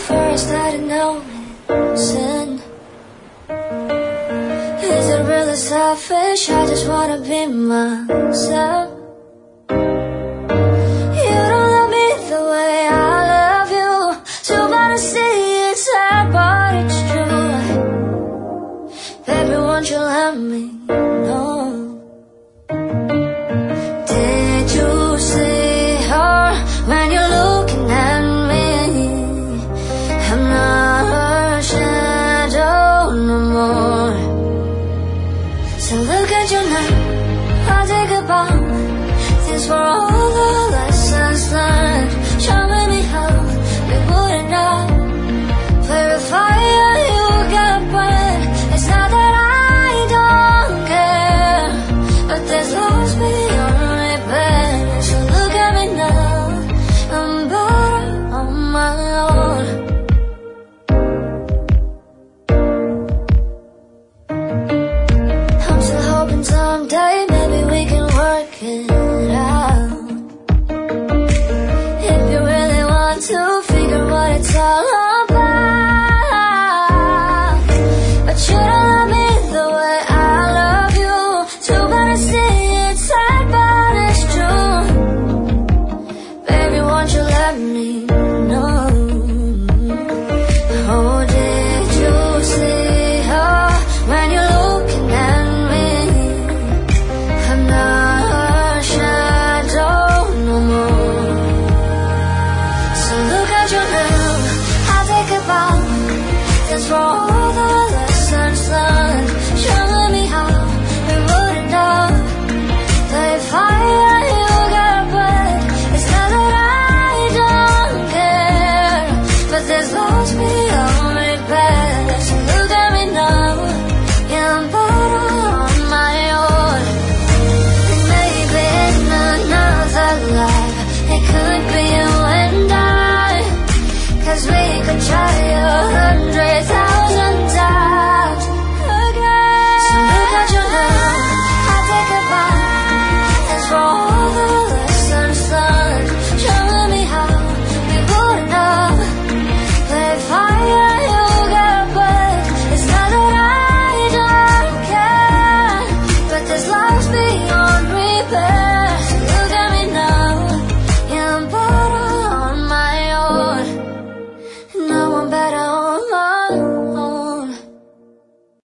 before I started noticing. Is it really selfish? I just wanna be myself. You don't love me the way I love you. Too bad to see it's sad, but it's true. Baby, won't you let me know? Did you see her when you're looking at me? I'm not her shadow no more. So look at you now, I'll take a bow. Thanks for all the lessons learned, showing me how we wouldn't know. Play with fire, you get burned. It's not that I don't care, but there's lost beyond repair. So look at me now, I'm better on my own. I'm still hoping someday maybe we can work it out. If you really want to figure what it's all about. But you don't love me the way I love you. Too bad to see it's sad, but it's true. Baby, won't you let me know? Oh, did you see her when you're looking at me? I'm not her shadow no more. So look at you now, I'll take a bow. Thanks for all the lessons learned.